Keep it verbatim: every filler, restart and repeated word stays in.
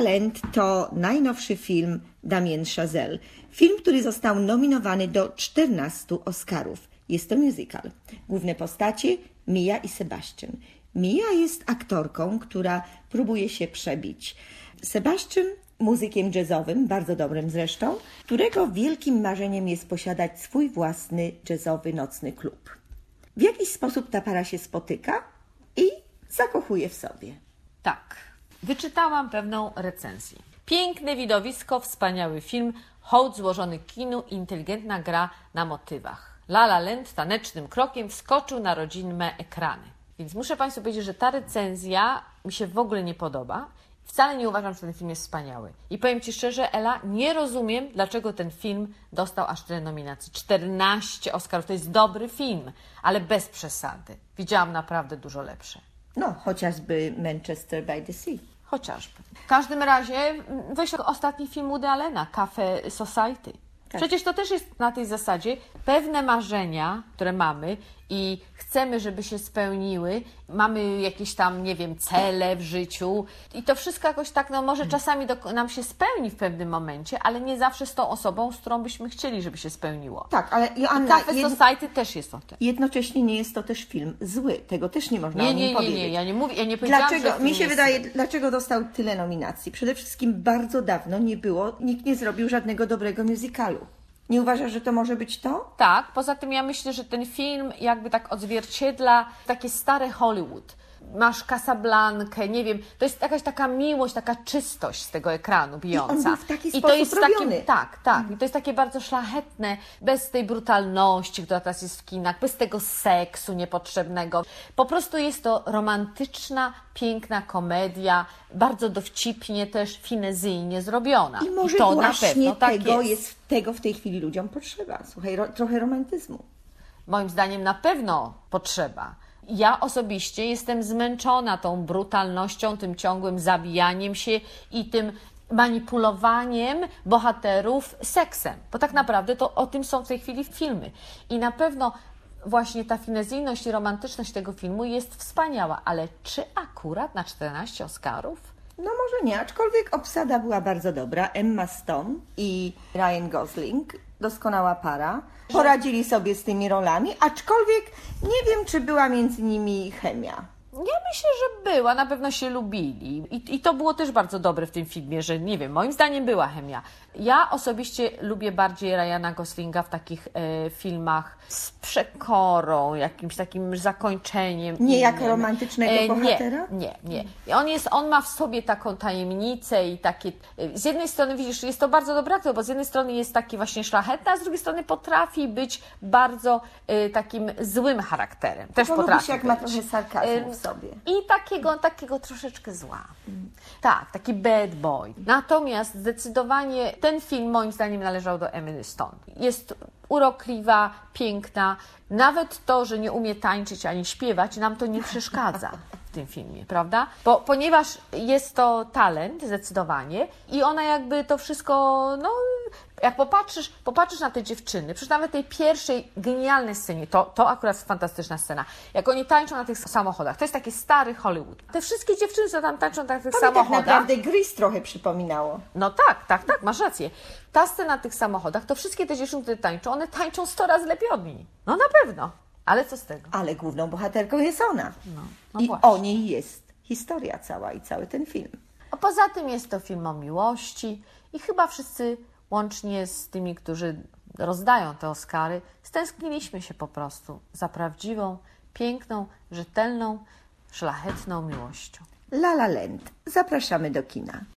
Land to najnowszy film Damien Chazelle. Film, który został nominowany do czternastu Oscarów. Jest to musical. Główne postacie Mia i Sebastian. Mia jest aktorką, która próbuje się przebić. Sebastian muzykiem jazzowym, bardzo dobrym zresztą, którego wielkim marzeniem jest posiadać swój własny jazzowy nocny klub. W jakiś sposób ta para się spotyka i zakochuje w sobie. Tak, wyczytałam pewną recenzję. Piękne widowisko, wspaniały film, hołd złożony kinu, inteligentna gra na motywach. La La Land tanecznym krokiem wskoczył na rodzinne ekrany. Więc muszę Państwu powiedzieć, że ta recenzja mi się w ogóle nie podoba. Wcale nie uważam, że ten film jest wspaniały. I powiem Ci szczerze, Ela, nie rozumiem, dlaczego ten film dostał aż tyle nominacji. czternaście Oscarów. To jest dobry film, ale bez przesady. Widziałam naprawdę dużo lepsze. No, chociażby Manchester by the Sea. Chociażby. W każdym razie, weź ostatni film Woody Allena, Cafe Society. Tak. Przecież to też jest na tej zasadzie pewne marzenia, które mamy i chcemy, żeby się spełniły. Mamy jakieś tam, nie wiem, cele w życiu i to wszystko jakoś tak, no może czasami do, nam się spełni w pewnym momencie, ale nie zawsze z tą osobą, z którą byśmy chcieli, żeby się spełniło. Tak, ale Joanna, Cafe jedno... Society też jest o tym. Jednocześnie nie jest to też film zły. Tego też nie można nie, o nim nie, nie, powiedzieć. Nie, nie, ja nie mówię, ja nie powiedziałam, dlaczego, że mi się wydaje, zły. Dlaczego dostał tyle nominacji? Przede wszystkim bardzo dawno nie było, nikt nie zrobił żadnego dobrego musicalu. Nie uważasz, że to może być to? Tak, poza tym ja myślę, że ten film jakby tak odzwierciedla takie stare Hollywood. Masz Casablankę, nie wiem, to jest jakaś taka miłość, taka czystość z tego ekranu bijąca. I on był w taki I sposób to jest robiony. Takie, tak, tak. Mm. I to jest takie bardzo szlachetne, bez tej brutalności, która teraz jest w kinach, bez tego seksu niepotrzebnego. Po prostu jest to romantyczna, piękna komedia, bardzo dowcipnie też, finezyjnie zrobiona. I może I to właśnie na pewno tak tego, jest. jest, tego w tej chwili ludziom potrzeba. Słuchaj, ro, trochę romantyzmu. Moim zdaniem na pewno potrzeba. Ja osobiście jestem zmęczona tą brutalnością, tym ciągłym zabijaniem się i tym manipulowaniem bohaterów seksem. Bo tak naprawdę to o tym są w tej chwili filmy. I na pewno właśnie ta finezyjność i romantyczność tego filmu jest wspaniała. Ale czy akurat na czternaście Oscarów? No może nie, aczkolwiek obsada była bardzo dobra. Emma Stone i Ryan Gosling, doskonała para. Poradzili sobie z tymi rolami, aczkolwiek nie wiem, czy była między nimi chemia. Ja myślę, że była, na pewno się lubili. I, I to było też bardzo dobre w tym filmie, że nie wiem, moim zdaniem była chemia. Ja osobiście lubię bardziej Ryana Goslinga w takich e, filmach z przekorą, jakimś takim zakończeniem. Nie innym. jako romantycznego e, bohatera? Nie, nie, nie. On, jest, on ma w sobie taką tajemnicę i takie... Z jednej strony, widzisz, jest to bardzo dobry aktor, bo z jednej strony jest taki właśnie szlachetny, a z drugiej strony potrafi być bardzo e, takim złym charakterem. Też to potrafi jak być. ma trochę sarkazmu w sobie. I takiego, takiego troszeczkę zła. Mm. Tak, taki bad boy. Natomiast zdecydowanie ten film moim zdaniem należał do Emily Stone. Jest urokliwa, piękna. Nawet to, że nie umie tańczyć ani śpiewać, nam to nie przeszkadza w tym filmie, prawda? Bo, ponieważ jest to talent zdecydowanie i ona jakby to wszystko, no jak popatrzysz, popatrzysz na te dziewczyny, przecież nawet tej pierwszej genialnej scenie, to, to akurat jest fantastyczna scena, jak oni tańczą na tych samochodach, to jest taki stary Hollywood. Te wszystkie dziewczyny, co tam tańczą na tych to samochodach. Tak naprawdę Grease trochę przypominało. No tak, tak, tak, masz rację. Ta scena na tych samochodach, to wszystkie te dziewczyny, które tańczą, one tańczą sto razy lepiej od niej. No na pewno. Ale co z tego? Ale główną bohaterką jest ona. No, no I właśnie. o niej jest historia cała i cały ten film. A poza tym jest to film o miłości i chyba wszyscy, łącznie z tymi, którzy rozdają te Oscary, stęskniliśmy się po prostu za prawdziwą, piękną, rzetelną, szlachetną miłością. La La Land. Zapraszamy do kina.